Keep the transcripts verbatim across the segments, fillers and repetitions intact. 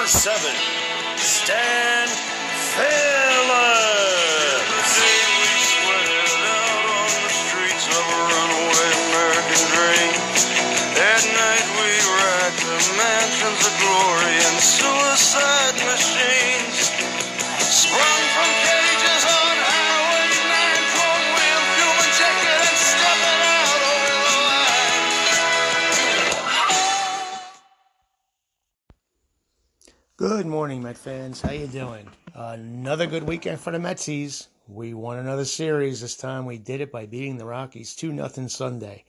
number seven, Stan Phillips. We sweated out on the streets of a runaway American dream. At night we racked the mansions of glory and suicide machines. Sprung from cages on Highway nine, chrome wheel, human ticket, and stepping out over the line. Good morning, Met fans. How you doing? Uh, another good weekend for the Metsies. We won another series. This time we did it by beating the Rockies two nothing Sunday.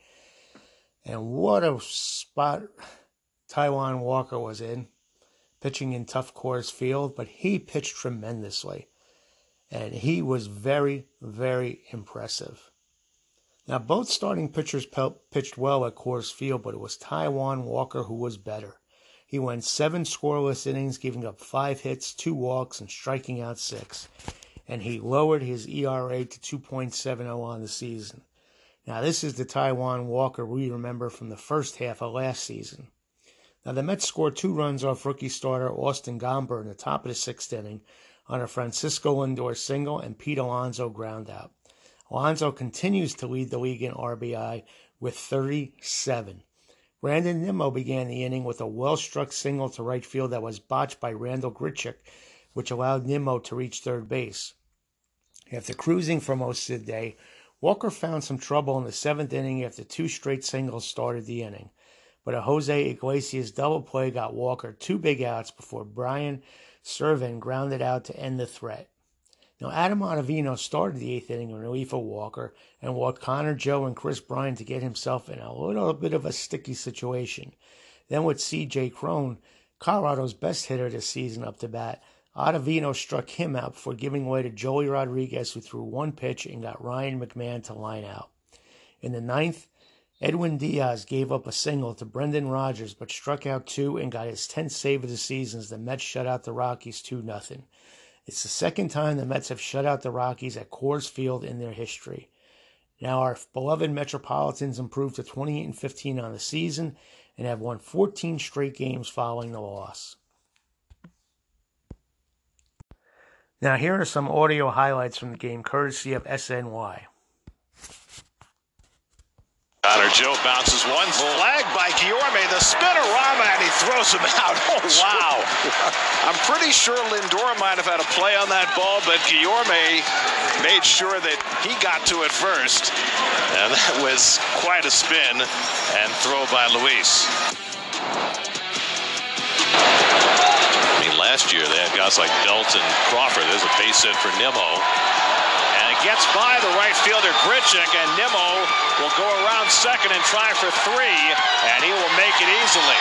And what a spot Taijuan Walker was in, pitching in tough Coors Field, but he pitched tremendously. And he was very, very impressive. Now, both starting pitchers pitched well at Coors Field, but it was Taijuan Walker who was better. He went seven scoreless innings, giving up five hits, two walks, and striking out six. And he lowered his E R A to two point seven oh on the season. Now, this is the Taijuan Walker we remember from the first half of last season. Now, the Mets scored two runs off rookie starter Austin Gomber in the top of the sixth inning on a Francisco Lindor single and Pete Alonso ground out. Alonso continues to lead the league in R B I with thirty-seven. Brandon Nimmo began the inning with a well-struck single to right field that was botched by Randal Grichuk, which allowed Nimmo to reach third base. After cruising for most of the day, Walker found some trouble in the seventh inning after two straight singles started the inning. But a Jose Iglesias double play got Walker two big outs before Brian Serven grounded out to end the threat. Now, Adam Ottavino started the eighth inning in relief of Walker and walked Connor Joe and Chris Bryant to get himself in a little bit of a sticky situation. Then with C J Cron, Colorado's best hitter this season, up to bat, Ottavino struck him out before giving way to Joey Rodriguez, who threw one pitch and got Ryan McMahon to line out. In the ninth, Edwin Diaz gave up a single to Brendan Rodgers, but struck out two and got his tenth save of the season as the Mets shut out the Rockies two nothing. It's the second time the Mets have shut out the Rockies at Coors Field in their history. Now our beloved Metropolitans improved to twenty-eight and fifteen on the season and have won fourteen straight games following the loss. Now here are some audio highlights from the game courtesy of S N Y. Connor Joe bounces one, flagged by Guillorme, the spinorama, and he throws him out. Oh, wow. I'm pretty sure Lindor might have had a play on that ball, but Guillorme made sure that he got to it first. And that was quite a spin and throw by Luis. I mean, last year they had guys like Dalton Crawford. There's a base hit for Nimmo. Gets by the right fielder Grichuk, and Nimmo will go around second and try for three, and he will make it easily.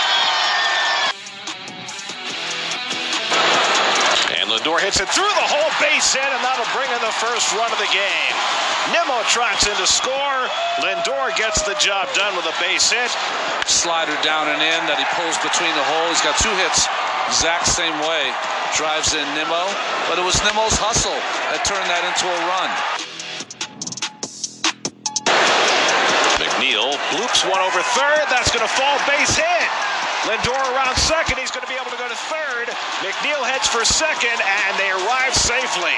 And Lindor hits it through the whole base hit, and that'll bring in the first run of the game. Nimmo tracks in to score. Lindor gets the job done with a base hit. Slider down and in that he pulls between the holes. He's got two hits exact same way. Drives in Nimmo, but it was Nimmo's hustle that turned that into a run. McNeil bloops one over third. That's going to fall, base hit. Lindor around second. He's going to be able to go to third. McNeil heads for second, and they arrive safely.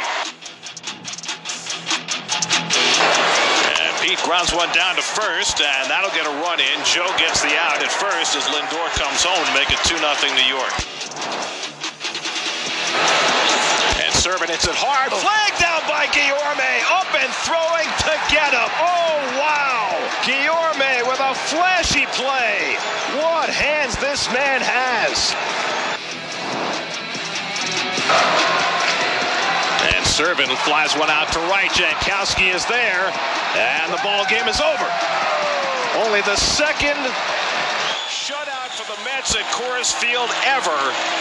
And Pete grounds one down to first, and that'll get a run in. Joe gets the out at first as Lindor comes home to make it two nothing New York. Servant hits it hard. Flag down by Guillorme. Up and throwing to get him. Oh, wow. Guillorme with a flashy play. What hands this man has. And Servant flies one out to right. Jankowski is there. And the ball game is over. Only the second shutout for the Mets at Coors Field ever.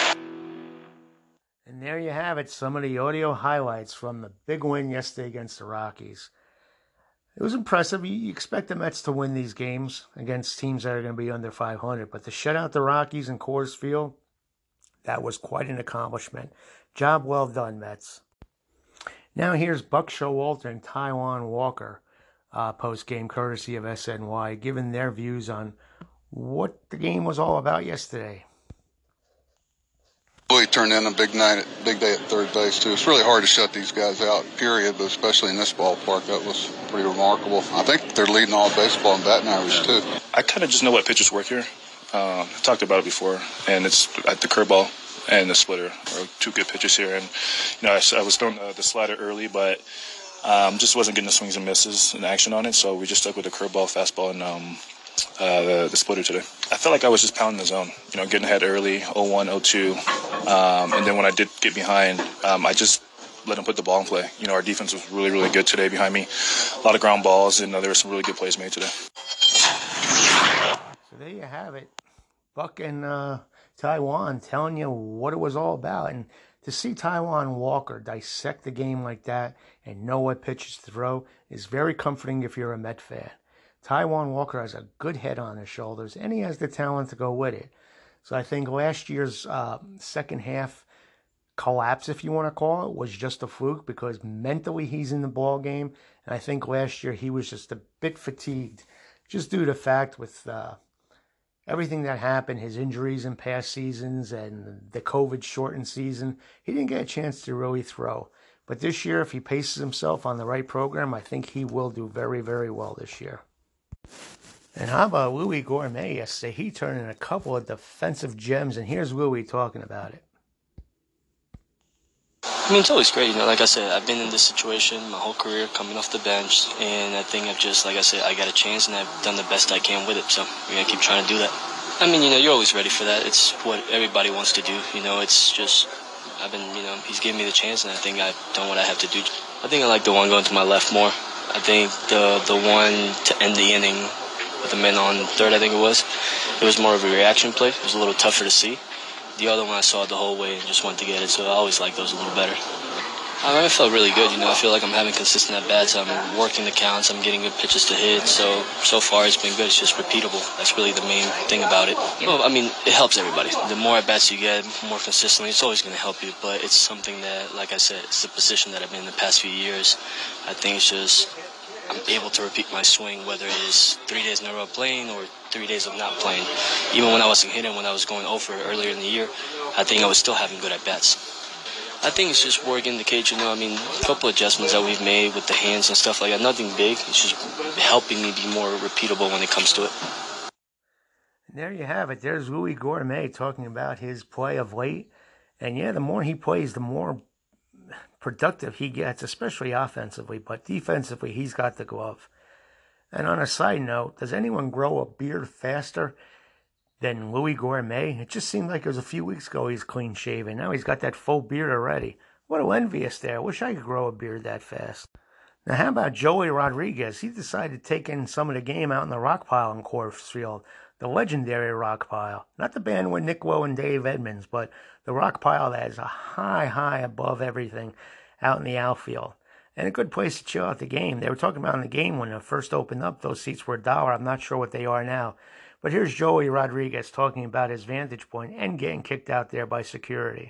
And there you have it, some of the audio highlights from the big win yesterday against the Rockies. It was impressive. You expect the Mets to win these games against teams that are going to be under five hundred. But to shut out the Rockies in Coors Field, that was quite an accomplishment. Job well done, Mets. Now here's Buck Showalter and Taijuan Walker uh, post-game courtesy of S N Y, giving their views on what the game was all about yesterday. Louis turned in a big night, at, big day at third base too. It's really hard to shut these guys out, period, but especially in this ballpark, that was pretty remarkable. I think they're leading all baseball in batting average too. I kind of just know what pitches work here. Um, I've talked about it before, and it's at the curveball and the splitter are two good pitches here. And you know, I, I was throwing uh, the slider early, but um, just wasn't getting the swings and misses and action on it. So we just stuck with the curveball, fastball, and um, uh, the, the splitter today. I felt like I was just pounding the zone, you know, getting ahead early, oh one, oh two, um, and then when I did get behind, um, I just let him put the ball in play. You know, our defense was really, really good today behind me. A lot of ground balls, and uh, there were some really good plays made today. So there you have it. Buck and uh, Taijuan telling you what it was all about. And to see Taijuan Walker dissect the game like that and know what pitches to throw is very comforting if you're a Met fan. Taijuan Walker has a good head on his shoulders, and he has the talent to go with it. So I think last year's uh, second half collapse, if you want to call it, was just a fluke because mentally he's in the ball game. And I think last year he was just a bit fatigued, just due to the fact with uh, everything that happened, his injuries in past seasons and the COVID shortened season. He didn't get a chance to really throw. But this year, if he paces himself on the right program, I think he will do very, very well this year. And how about Louis Gourmet yesterday? He turned in a couple of defensive gems, and here's Louis talking about it. I mean, it's always great. You know, like I said, I've been in this situation my whole career coming off the bench, and I think I've just, like I said, I got a chance, and I've done the best I can with it, so we're going to keep trying to do that. I mean, you know, you're always ready for that. It's what everybody wants to do. You know, it's just, I've been, you know, he's giving me the chance, and I think I've done what I have to do. I think I like the one going to my left more. I think the the one to end the inning with the men on third, I think it was, it was more of a reaction play. It was a little tougher to see. The other one I saw it the whole way and just wanted to get it, so I always like those a little better. I mean, it felt really good, you know. I feel like I'm having consistent at-bats. I'm working the counts. I'm getting good pitches to hit. So, so far it's been good. It's just repeatable. That's really the main thing about it. Well, I mean, it helps everybody. The more at-bats you get, more consistently, it's always going to help you. But it's something that, like I said, it's the position that I've been in the past few years. I think it's just I'm able to repeat my swing, whether it is three days in a row playing or three days of not playing. Even when I wasn't hitting, when I was going over earlier in the year, I think I was still having good at-bats. I think it's just working the cage, you know. I mean, a couple adjustments that we've made with the hands and stuff like that. Nothing big. It's just helping me be more repeatable when it comes to it. There you have it. There's Louis Gourmet talking about his play of late. And yeah, the more he plays, the more productive he gets, especially offensively. But defensively, he's got the glove. And on a side note, does anyone grow a beard faster than Louis Gourmet? It just seemed like it was a few weeks ago he's clean shaven. Now he's got that full beard already. What a envious there. I wish I could grow a beard that fast. Now how about Joey Rodriguez? He decided to take in some of the game out in the rock pile in Coors Field. The legendary rock pile. Not the band with Nick Lowe and Dave Edmunds, but the rock pile that is a high, high above everything out in the outfield. And a good place to chill out the game. They were talking about in the game when it first opened up, those seats were a dollar. I'm not sure what they are now. But here's Joey Rodriguez talking about his vantage point and getting kicked out there by security.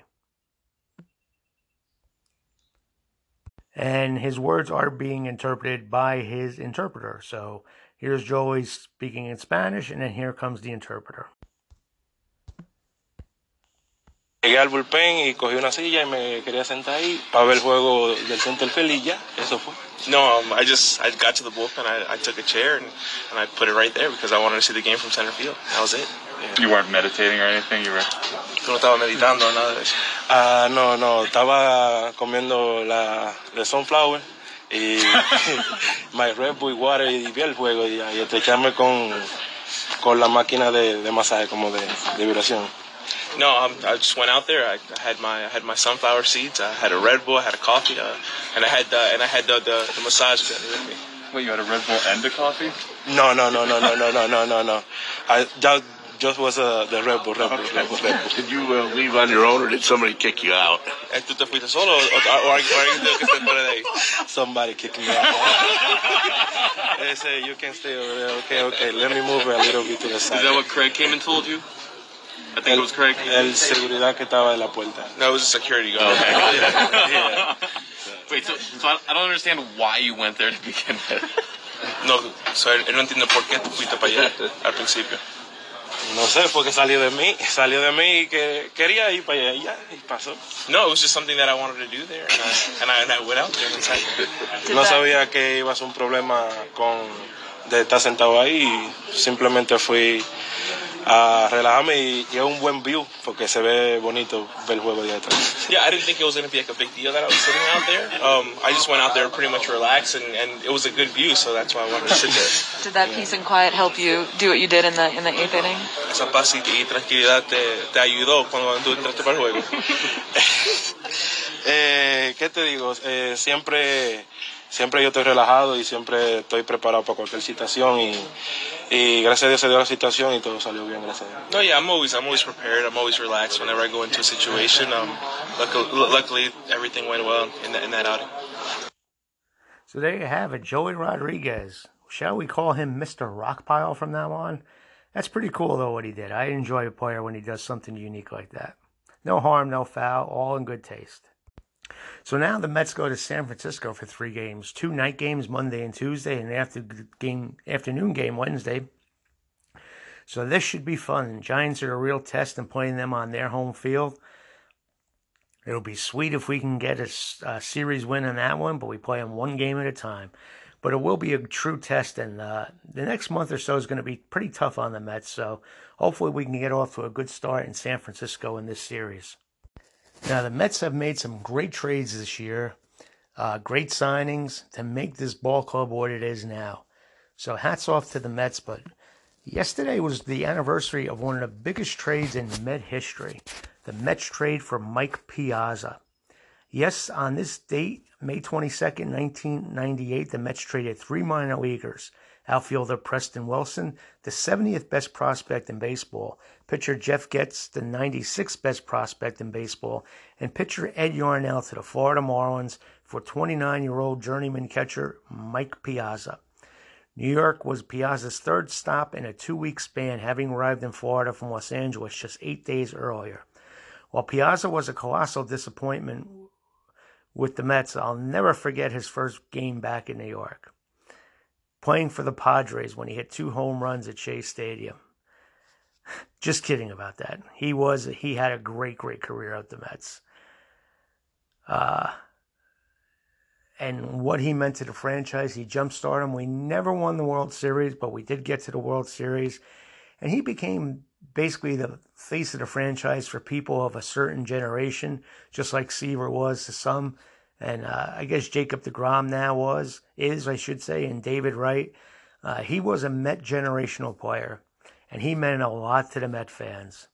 And his words are being interpreted by his interpreter. So here's Joey speaking in Spanish, and then here comes the interpreter. Llegué al bullpen y cogí una silla y me quería sentar ahí para ver el juego del Centerfield y ya, eso fue. No, um, I just I got to the bullpen, I, I took a chair and, and I put it right there because I wanted to see the game from center field. That was it. Yeah. You weren't meditating or anything? You were... Tú no estabas meditando, nada de eso. Ah, no, no, estaba comiendo la de sunflower y my Red Bull water y vi el juego y, y estrecharme con, con la máquina de, de masaje como de, de vibración. No, um, I just went out there. I, I had my I had my sunflower seeds. I had a Red Bull. I had a coffee, uh, and I had uh, and I had the, the, the massage gun with me. Wait, you had a Red Bull and a coffee? No, no, no, no, no, no, no, no, no, no. I just just was uh, the Red Bull, Red Bull, Red Bull, Red Bull. Did you uh, leave on your own, or did somebody kick you out? ¿Tú te fuiste solo o, o, o alguien que te fuera de ahí? Somebody kicked me out. They say you can stay over there. Okay, okay. Let me move a little bit to the side. Is that what Craig came and told you? I think el, it was Craig. El seguridad que estaba en la puerta. No, it was a security guard. Okay. Yeah. Wait, so, so I don't understand why you went there to begin with. No, so él no entiende por qué tú fuiste para allá al principio. No sé, fue que salió de mí, salió de mí y que quería ir para allá y ya, y pasó. No, it was just something that I wanted to do there, and I, and I, and I went out there and decided. No sabía que iba a ser un problema con de estar sentado ahí y simplemente fui a relajarme y, y es un buen view porque se ve bonito ver el juego de atrás. Yeah, I didn't think it was going to be like a big deal that I was sitting out there. Um, I just went out there pretty much relaxed, and, and it was a good view, so that's why I wanted to sit there. Did that peace and quiet help you do what you did in the in the eighth inning? Esa paz y tranquilidad te, te ayudó cuando tú entraste para el juego. eh, ¿Qué te digo? Eh, siempre, siempre yo estoy relajado y siempre estoy preparado para cualquier situación y, y gracias a Dios se dio la situación y todo salió bien, gracias a Dios. No, yeah, I'm always, I'm always prepared. I'm always relaxed whenever I go into a situation. Um, luckily, luckily everything went well in, the, in that outing. So there you have it, Joey Rodriguez. Shall we call him Mister Rockpile from now on? That's pretty cool, though, what he did. I enjoy a player when he does something unique like that. No harm, no foul, all in good taste. So now the Mets go to San Francisco for three games. Two night games, Monday and Tuesday, and an after game, afternoon game Wednesday. So this should be fun. Giants are a real test in playing them on their home field. It'll be sweet if we can get a, a series win on that one, but we play them one game at a time. But it will be a true test, and uh, the next month or so is going to be pretty tough on the Mets, so hopefully we can get off to a good start in San Francisco in this series. Now, the Mets have made some great trades this year, uh, great signings to make this ball club what it is now. So hats off to the Mets, but yesterday was the anniversary of one of the biggest trades in Met history, the Mets trade for Mike Piazza. Yes, on this date, May twenty-second, nineteen ninety-eight, the Mets traded three minor leaguers. Outfielder Preston Wilson, the seventieth best prospect in baseball. Pitcher Jeff Getz, the ninety-sixth best prospect in baseball. And pitcher Ed Yarnell to the Florida Marlins for twenty-nine-year-old journeyman catcher Mike Piazza. New York was Piazza's third stop in a two-week span, having arrived in Florida from Los Angeles just eight days earlier. While Piazza was a colossal disappointment with the Mets, I'll never forget his first game back in New York, playing for the Padres when he hit two home runs at Shea Stadium. Just kidding about that. He was he had a great, great career at the Mets. Uh, and what he meant to the franchise, he jump-started him. We never won the World Series, but we did get to the World Series. And he became basically the face of the franchise for people of a certain generation, just like Seaver was to some. And uh, I guess Jacob deGrom now was, is, I should say, and David Wright. Uh, he was a Met generational player, and he meant a lot to the Met fans.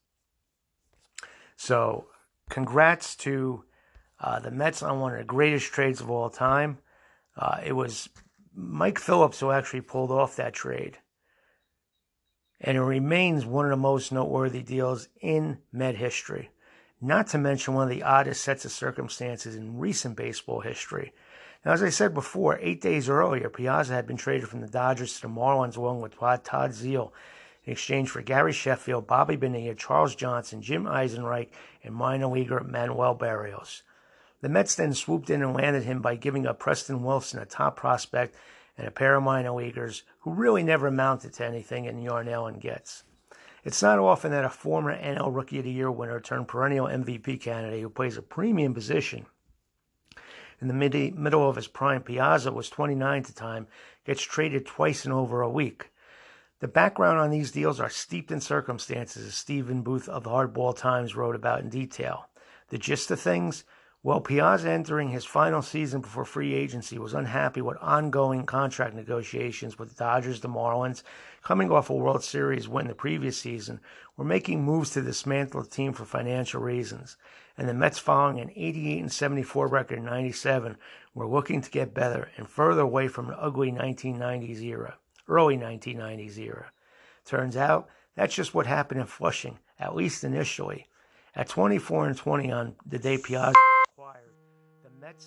So congrats to uh, the Mets on one of the greatest trades of all time. Uh, it was Mike Phillips who actually pulled off that trade. And it remains one of the most noteworthy deals in Met history. Not to mention one of the oddest sets of circumstances in recent baseball history. Now, as I said before, eight days earlier, Piazza had been traded from the Dodgers to the Marlins along with Todd Zeile in exchange for Gary Sheffield, Bobby Bonilla, Charles Johnson, Jim Eisenreich, and minor leaguer Manuel Berrios. The Mets then swooped in and landed him by giving up Preston Wilson, a top prospect, and a pair of minor leaguers who really never amounted to anything in Yarnell and Getz. It's not often that a former N L Rookie of the Year winner turned perennial M V P candidate who plays a premium position in the mid- middle of his prime. Piazza was twenty-nine at the time, gets traded twice in over a week. The background on these deals are steeped in circumstances, as Stephen Booth of the Hardball Times wrote about in detail. The gist of things? Well, Piazza, entering his final season before free agency, was unhappy with ongoing contract negotiations with the Dodgers, the Marlins, coming off a World Series win the previous season, were making moves to dismantle the team for financial reasons. And the Mets, following an eighty-eight and seventy-four record in ninety-seven, were looking to get better and further away from an ugly nineteen nineties era, early nineteen nineties era. Turns out, that's just what happened in Flushing, at least initially. At twenty-four and twenty on the day Piazza acquired, the Mets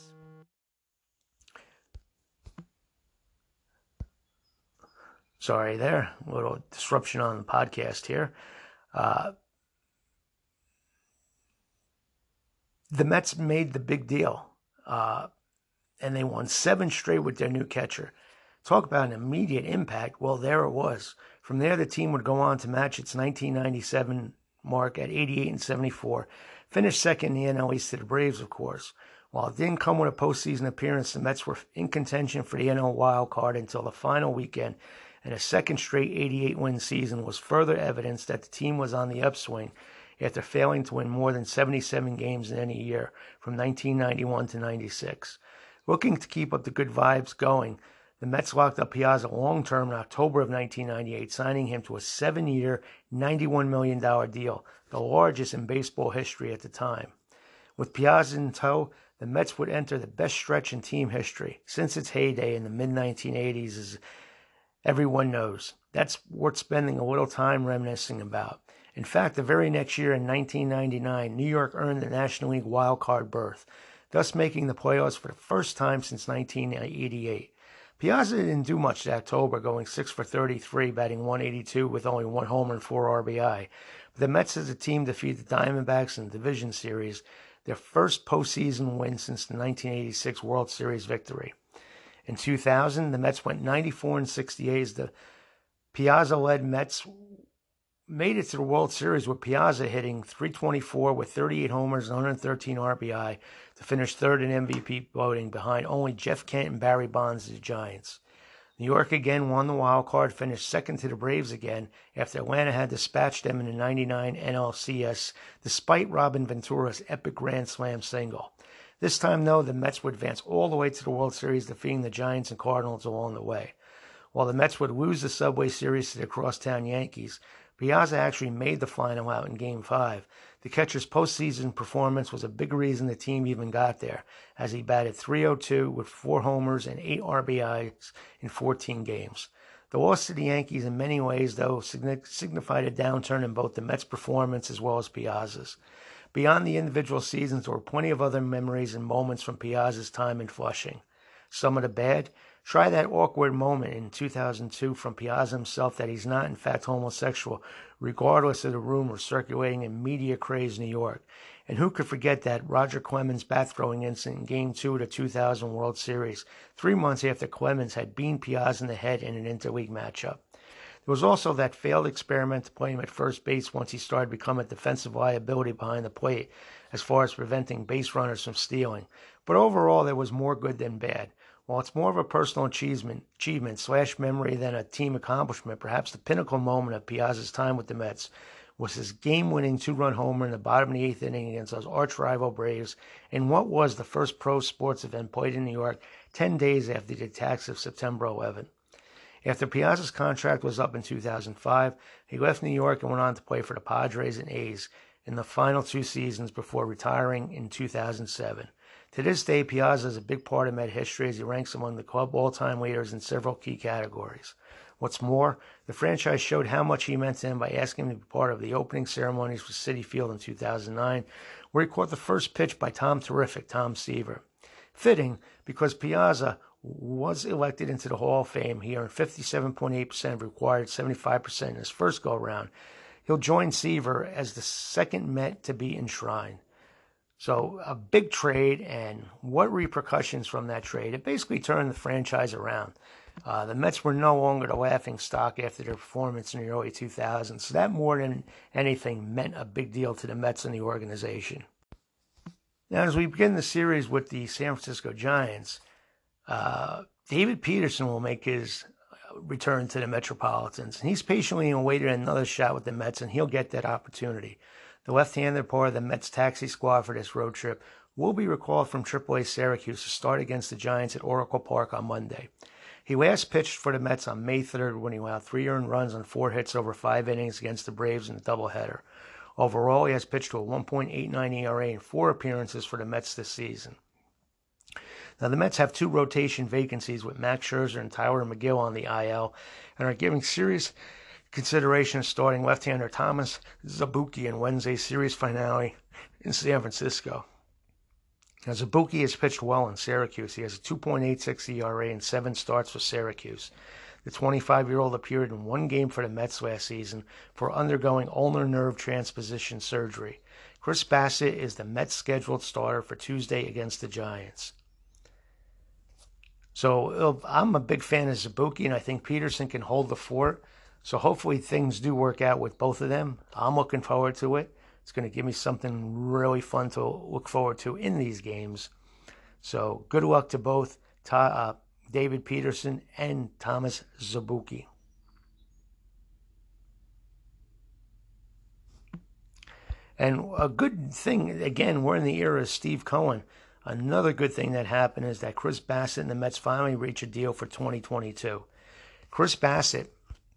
Sorry there, a little disruption on the podcast here. Uh, the Mets made the big deal, uh, and they won seven straight with their new catcher. Talk about an immediate impact. Well, there it was. From there, the team would go on to match its nineteen ninety-seven mark at eighty-eight and seventy-four, finish second in the N L East to the Braves, of course. While it didn't come with a postseason appearance, the Mets were in contention for the N L wild card until the final weekend, and a second straight eighty-eight win season was further evidence that the team was on the upswing after failing to win more than seventy-seven games in any year from nineteen ninety-one to ninety-six. Looking to keep up the good vibes going, the Mets locked up Piazza long-term in October of nineteen ninety-eight, signing him to a seven-year, ninety-one million dollars deal, the largest in baseball history at the time. With Piazza in tow, the Mets would enter the best stretch in team history since its heyday in the mid nineteen eighties, as everyone knows. That's worth spending a little time reminiscing about. In fact, the very next year in nineteen ninety-nine, New York earned the National League wild card berth, thus making the playoffs for the first time since nineteen eighty-eight. Piazza didn't do much that October, going six for thirty-three, batting one eighty-two with only one homer and four R B I. But the Mets as a team defeated the Diamondbacks in the Division Series, their first postseason win since the nineteen eighty-six World Series victory. In two thousand, the Mets went ninety-four and sixty-eight as the Piazza-led Mets made it to the World Series with Piazza hitting three twenty-four with thirty-eight homers and one hundred thirteen R B I to finish third in M V P voting behind only Jeff Kent and Barry Bonds of the Giants. New York again won the wild card, finished second to the Braves again after Atlanta had dispatched them in the ninety-nine N L C S despite Robin Ventura's epic Grand Slam single. This time, though, the Mets would advance all the way to the World Series, defeating the Giants and Cardinals along the way. While the Mets would lose the Subway Series to the crosstown Yankees, Piazza actually made the final out in Game five. The catcher's postseason performance was a big reason the team even got there, as he batted three oh two with four homers and eight R B Is in fourteen games. The loss to the Yankees in many ways, though, signified a downturn in both the Mets' performance as well as Piazza's. Beyond the individual seasons, there were plenty of other memories and moments from Piazza's time in Flushing. Some of the bad? Try that awkward moment in two thousand two from Piazza himself that he's not in fact homosexual, regardless of the rumors circulating in media-crazed New York. And who could forget that Roger Clemens bat-throwing incident in Game two of the two thousand World Series, three months after Clemens had beamed Piazza in the head in an interleague matchup. There was also that failed experiment to play him at first base once he started to become a defensive liability behind the plate, as far as preventing base runners from stealing. But overall, there was more good than bad. While it's more of a personal achievement, achievement slash memory than a team accomplishment, perhaps the pinnacle moment of Piazza's time with the Mets was his game-winning two-run homer in the bottom of the eighth inning against those arch-rival Braves in what was the first pro sports event played in New York ten days after the attacks of September eleventh. After Piazza's contract was up in two thousand five, he left New York and went on to play for the Padres and A's in the final two seasons before retiring in two thousand seven. To this day, Piazza is a big part of Met history as he ranks among the club all-time leaders in several key categories. What's more, the franchise showed how much he meant to him by asking him to be part of the opening ceremonies for Citi Field in two thousand nine, where he caught the first pitch by Tom Terrific, Tom Seaver. Fitting, because Piazza was elected into the Hall of Fame. He earned fifty-seven point eight percent of required seventy-five percent in his first go-round. He'll join Seaver as the second Met to be enshrined. So a big trade, and what repercussions from that trade? It basically turned the franchise around. Uh, the Mets were no longer the laughing stock after their performance in the early two thousands. So that more than anything meant a big deal to the Mets and the organization. Now, as we begin the series with the San Francisco Giants, uh, David Peterson will make his return to the Metropolitans. And he's patiently awaited another shot with the Mets, and he'll get that opportunity. The left-handed part of the Mets taxi squad for this road trip will be recalled from triple A Syracuse to start against the Giants at Oracle Park on Monday. He last pitched for the Mets on May third when he allowed three earned runs on four hits over five innings against the Braves in a doubleheader. Overall, he has pitched to a one point eight nine E R A in four appearances for the Mets this season. Now, the Mets have two rotation vacancies with Max Scherzer and Tyler McGill on the I L and are giving serious consideration of starting left-hander Thomas Szapucki in Wednesday's series finale in San Francisco. Now, Szapucki has pitched well in Syracuse. He has a two point eight six E R A and seven starts for Syracuse. The twenty-five-year-old appeared in one game for the Mets last season for undergoing ulnar nerve transposition surgery. Chris Bassett is the Mets' scheduled starter for Tuesday against the Giants. So I'm a big fan of Zabuki, and I think Peterson can hold the fort. So hopefully things do work out with both of them. I'm looking forward to it. It's going to give me something really fun to look forward to in these games. So good luck to both uh, David Peterson and Thomas Zabuki. And a good thing, again, we're in the era of Steve Cohen. Another good thing that happened is that Chris Bassitt and the Mets finally reached a deal for twenty twenty-two. Chris Bassitt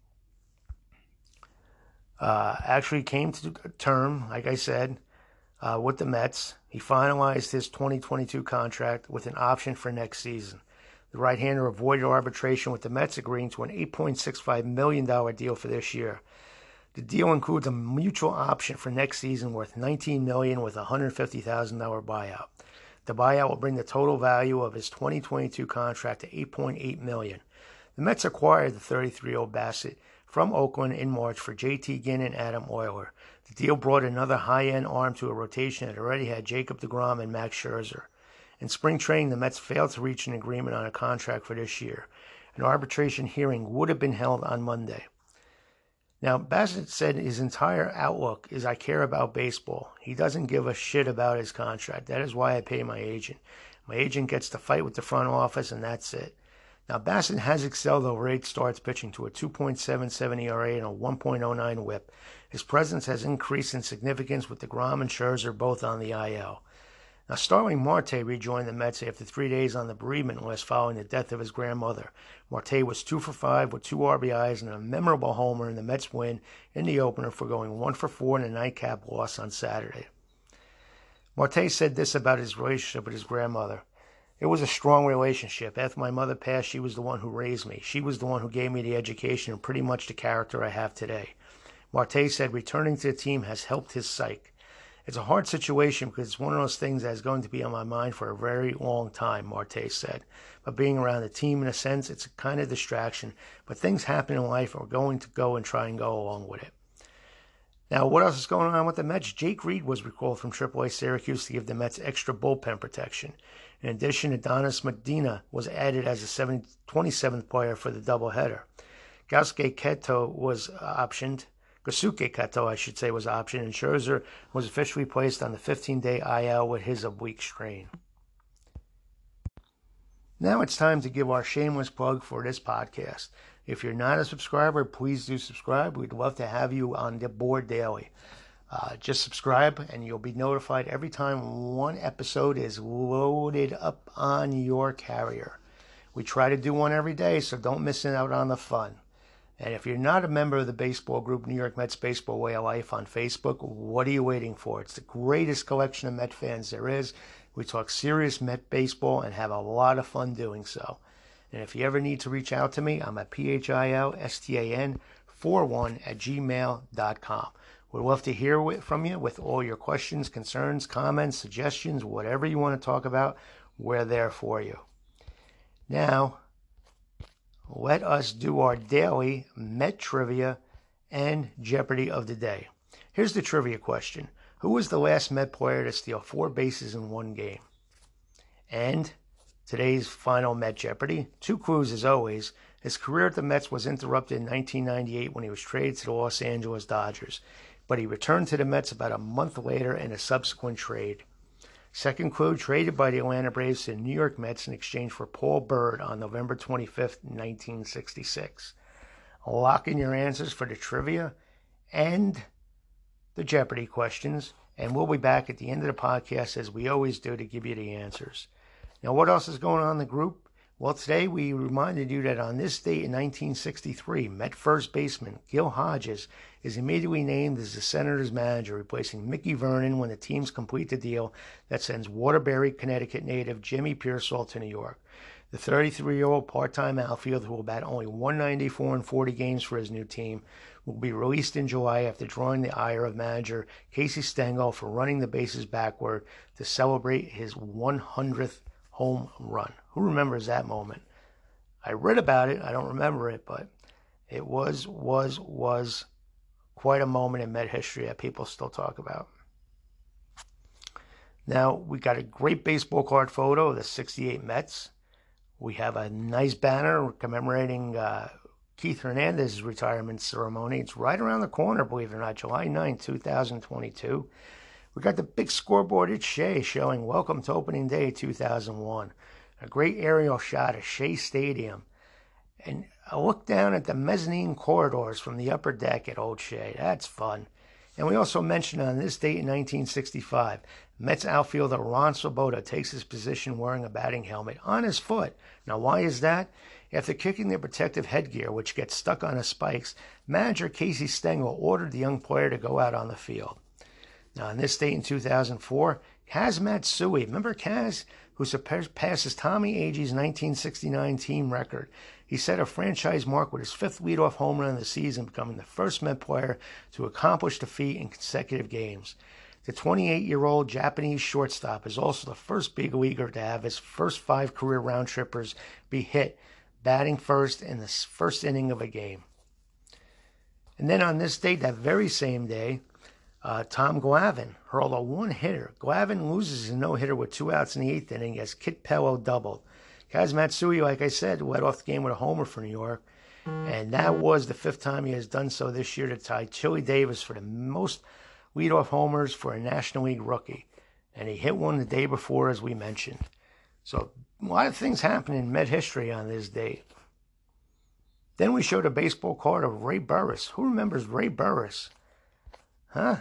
uh, actually came to term, like I said, uh, with the Mets. He finalized his twenty twenty-two contract with an option for next season. The right-hander avoided arbitration with the Mets, agreeing to an eight point six five million dollars deal for this year. The deal includes a mutual option for next season worth nineteen million dollars with a one hundred fifty thousand dollars buyout. The buyout will bring the total value of his twenty twenty-two contract to eight point eight million dollars. The Mets acquired the thirty-three-year-old Bassitt from Oakland in March for J T Ginn and Adam Euler. The deal brought another high-end arm to a rotation that already had Jacob deGrom and Max Scherzer. In spring training, the Mets failed to reach an agreement on a contract for this year. An arbitration hearing would have been held on Monday. Now, Bassitt said his entire outlook is, I care about baseball. He doesn't give a shit about his contract. That is why I pay my agent. My agent gets to fight with the front office, and that's it. Now, Bassitt has excelled over eight starts, pitching to a two point seven seven E R A and a one point oh nine whip. His presence has increased in significance with deGrom and Scherzer both on the I L. Now, Starling Marte rejoined the Mets after three days on the bereavement list following the death of his grandmother. Marte was two for five with two R B Is and a memorable homer in the Mets' win in the opener for going one for four in a nightcap loss on Saturday. Marte said this about his relationship with his grandmother. It was a strong relationship. After my mother passed, she was the one who raised me. She was the one who gave me the education and pretty much the character I have today. Marte said returning to the team has helped his psyche. It's a hard situation because it's one of those things that is going to be on my mind for a very long time, Marte said. But being around the team, in a sense, it's a kind of distraction. But things happen in life, and we're going to go and try and go along with it. Now, what else is going on with the Mets? Jake Reed was recalled from triple A Syracuse to give the Mets extra bullpen protection. In addition, Adonis Medina was added as a twenty-seventh player for the doubleheader. Gausuke Keto was optioned. Gausuke Keto, I should say, was optioned, and Scherzer was officially placed on the fifteen-day I L with his oblique strain. Now it's time to give our shameless plug for this podcast. If you're not a subscriber, please do subscribe. We'd love to have you on the board daily. Uh, just subscribe, and you'll be notified every time one episode is loaded up on your carrier. We try to do one every day, so don't miss out on the fun. And if you're not a member of the baseball group, New York Mets Baseball Way of Life on Facebook, what are you waiting for? It's the greatest collection of Met fans there is. We talk serious Met baseball and have a lot of fun doing so. And if you ever need to reach out to me, I'm at P H I L S T A N forty-one at gmail dot com. We'd love to hear from you with all your questions, concerns, comments, suggestions, whatever you want to talk about. We're there for you. Now, let us do our daily Met trivia and Jeopardy of the day. Here's the trivia question. Who was the last Met player to steal four bases in one game? And today's final Met Jeopardy. Two clues as always. His career at the Mets was interrupted in nineteen ninety-eight when he was traded to the Los Angeles Dodgers, but he returned to the Mets about a month later in a subsequent trade. Second clue, traded by the Atlanta Braves to the New York Mets in exchange for Paul Byrd on November twenty-fifth, nineteen sixty-six. Lock in your answers for the trivia and the Jeopardy questions, and we'll be back at the end of the podcast, as we always do, to give you the answers. Now, what else is going on in the group? Well, today we reminded you that on this date in nineteen sixty-three, Met first baseman Gil Hodges is immediately named as the Senators' manager, replacing Mickey Vernon when the teams complete the deal that sends Waterbury, Connecticut native Jimmy Pearsall to New York. The thirty-three-year-old part-time outfielder, who will bat only one ninety-four in forty games for his new team, will be released in July after drawing the ire of manager Casey Stengel for running the bases backward to celebrate his one hundredth home run. Who remembers that moment? I read about it. I don't remember it, but it was, was, was quite a moment in Met history that people still talk about. Now, we got a great baseball card photo of the sixty-eight Mets. We have a nice banner commemorating uh, Keith Hernandez's retirement ceremony. It's right around the corner, believe it or not, July ninth, two thousand twenty-two. We got the big scoreboard at Shea showing Welcome to Opening Day two thousand one. A great aerial shot of Shea Stadium. And a look down at the mezzanine corridors from the upper deck at Old Shea. That's fun. And we also mentioned on this date in nineteen sixty-five, Mets outfielder Ron Swoboda takes his position wearing a batting helmet on his foot. Now, why is that? After kicking the protective headgear, which gets stuck on his spikes, manager Casey Stengel ordered the young player to go out on the field. Now, on this date in two thousand four, Kaz Matsui, remember Kaz, who surpasses Tommy Agee nineteen sixty-nine team record. He set a franchise mark with his fifth leadoff home run of the season, becoming the first Met player to accomplish the feat in consecutive games. The twenty-eight-year-old Japanese shortstop is also the first big leaguer to have his first five career round-trippers be hit, batting first in the first inning of a game. And then on this date, that very same day, uh, Tom Glavine hurled a one-hitter. Glavine loses a no-hitter with two outs in the eighth inning as Kit Pello doubled. Kaz Matsui, like I said, led off the game with a homer for New York, and that was the fifth time he has done so this year to tie Chili Davis for the most leadoff homers for a National League rookie. And he hit one the day before, as we mentioned. So a lot of things happen in Met history on this date. Then we showed a baseball card of Ray Burris. Who remembers Ray Burris? Huh?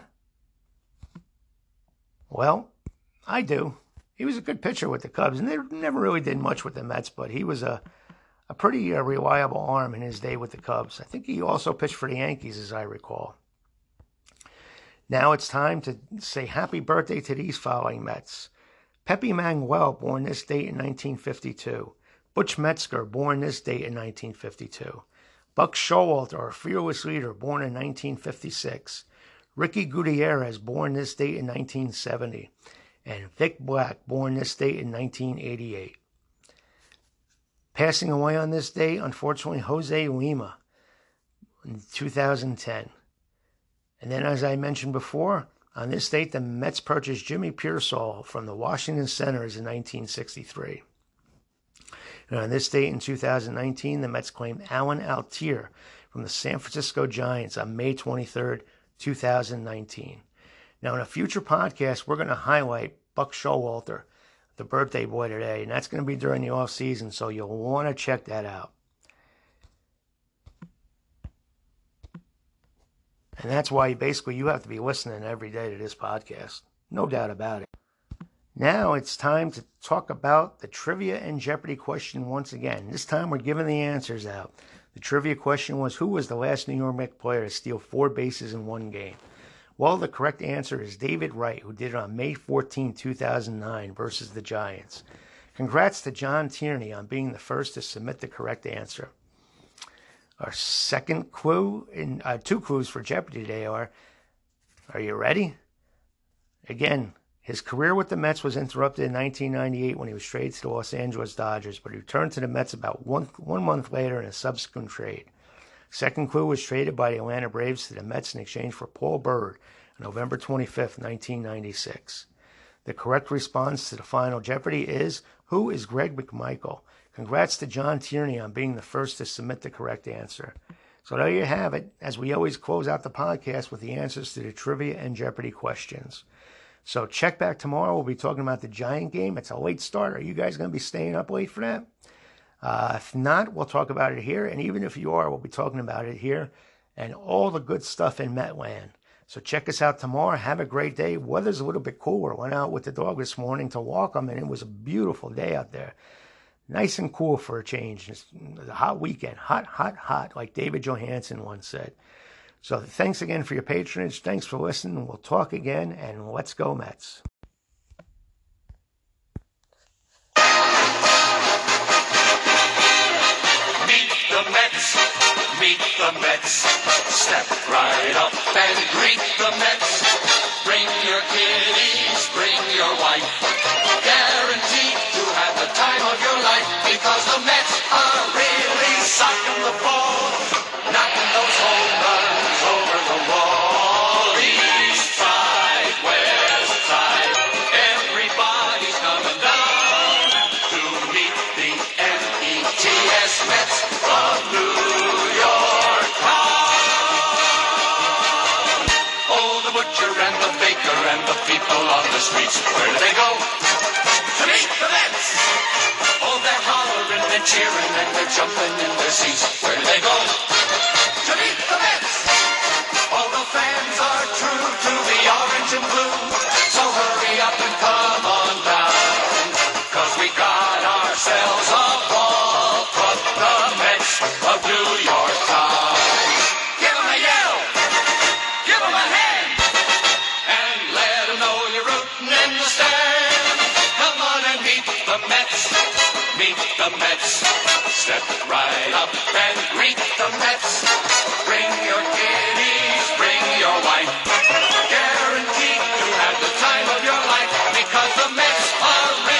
Well, I do. He was a good pitcher with the Cubs, and they never really did much with the Mets, but he was a, a pretty uh, reliable arm in his day with the Cubs. I think he also pitched for the Yankees, as I recall. Now it's time to say happy birthday to these following Mets. Pepe Manuel, born this date in nineteen fifty-two. Butch Metzger, born this date in nineteen fifty-two. Buck Showalter, a fearless leader, born in nineteen fifty-six. Ricky Gutierrez, born this date in nineteen seventy. And Vic Black, born this date in nineteen eighty-eight. Passing away on this day, unfortunately, Jose Lima in two thousand ten. And then, as I mentioned before, on this date, the Mets purchased Jimmy Piersall from the Washington Senators in nineteen sixty-three. And on this date in two thousand nineteen, the Mets claimed Alan Altier from the San Francisco Giants on May twenty-third, two thousand nineteen. Now, in a future podcast, we're going to highlight Buck Showalter, the birthday boy today, and that's going to be during the off season, so you'll want to check that out. And that's why basically you have to be listening every day to this podcast. No doubt about it. Now it's time to talk about the trivia and Jeopardy question once again. This time we're giving the answers out. The trivia question was, who was the last New York Mets player to steal four bases in one game? Well, the correct answer is David Wright, who did it on May fourteenth, two thousand nine versus the Giants. Congrats to John Tierney on being the first to submit the correct answer. Our second clue, in uh, two clues for Jeopardy today are, are you ready? Again, his career with the Mets was interrupted in nineteen ninety-eight when he was traded to the Los Angeles Dodgers, but he returned to the Mets about one, one month later in a subsequent trade. Second clue was traded by the Atlanta Braves to the Mets in exchange for Paul Byrd on November twenty-fifth, nineteen ninety-six. The correct response to the final Jeopardy is, who is Greg McMichael? Congrats to John Tierney on being the first to submit the correct answer. So there you have it, as we always close out the podcast with the answers to the trivia and Jeopardy questions. So check back tomorrow. We'll be talking about the Giant game. It's a late start. Are you guys going to be staying up late for that? Uh, if not, we'll talk about it here. And even if you are, we'll be talking about it here and all the good stuff in Metland. So check us out tomorrow. Have a great day. Weather's a little bit cooler. Went out with the dog this morning to walk them, and it was a beautiful day out there. Nice and cool for a change. It's a hot weekend. Hot, hot, hot, like David Johansen once said. So thanks again for your patronage. Thanks for listening. We'll talk again, and let's go Mets. Meet the Mets, meet the Mets. Step right up and greet the Mets. Bring your kiddies, bring your wife. Guaranteed to have the time of your life, because the Mets are really socking the ball, knocking those home runs over the wall. East side, west side, everybody's coming down to meet the N the streets. Where do they go? To meet the Mets. Oh, they're hollering and cheering and they're jumping in their seats. Where do they go? To meet the Mets. All the fans are true to the orange and blue. So hurry up and come on down. Cause we got ourselves a ball club, the Mets of New York Town. Give 'em a yell. Give 'em a hand. And let 'em know you're rooting in the stand. Come on and meet the Mets. Meet the Mets. Step right up and greet the Mets. Bring your kiddies, bring your wife. Guaranteed to have the time of your life because the Mets are ready.